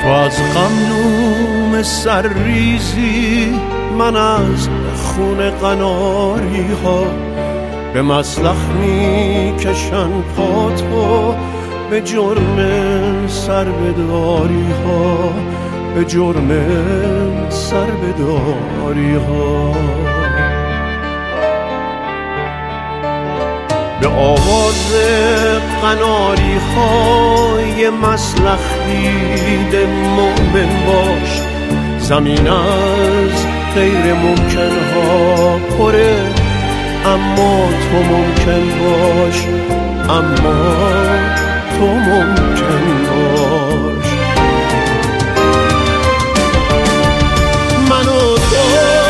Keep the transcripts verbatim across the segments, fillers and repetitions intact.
از غمنوم سرریزی، من از خون قناری ها به مسلخ می کشن پاتو، به جرم سربداری ها، به جرم سربداری ها. به آواز قناری های مسلخ دیده مومن باش، زمین از غیر ممکن ها پره، اما تو ممکن باش، اما تو ممکن باش. من و تو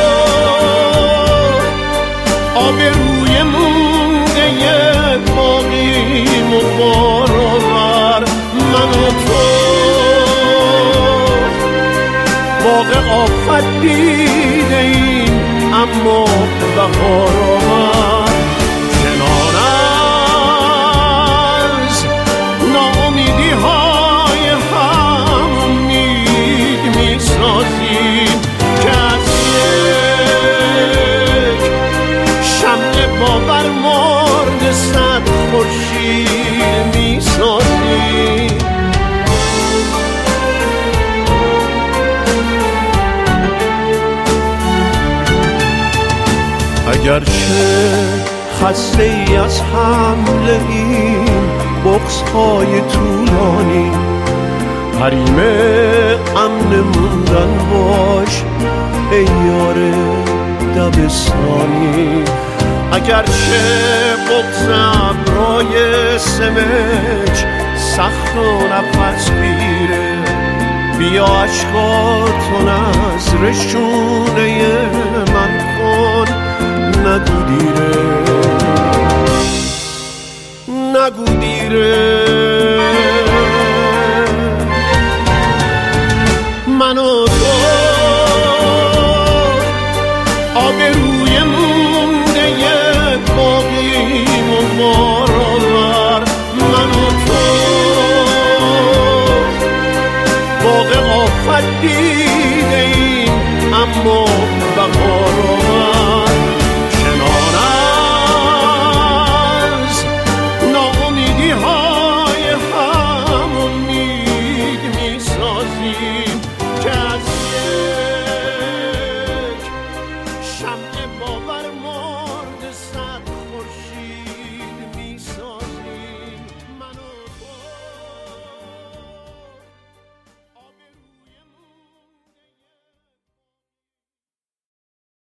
آبروی موقع باقیم و بارآور، من و تو باغ آفت دیده ایم اما بهار آور. کنار از ناامیدی های هم امید می سازیم که از یک شمع باور مرد صد خورشید می سازیم. اگرچه خسته ای از حمله این بغض های طولانی، حریم امن موندن باش ای یار دبستانی. اگرچه بغض ابرای سمج سخت و نفس گیره، بیا عشقاتو نذر شونه من کن، نگو دیره، نگو دیره.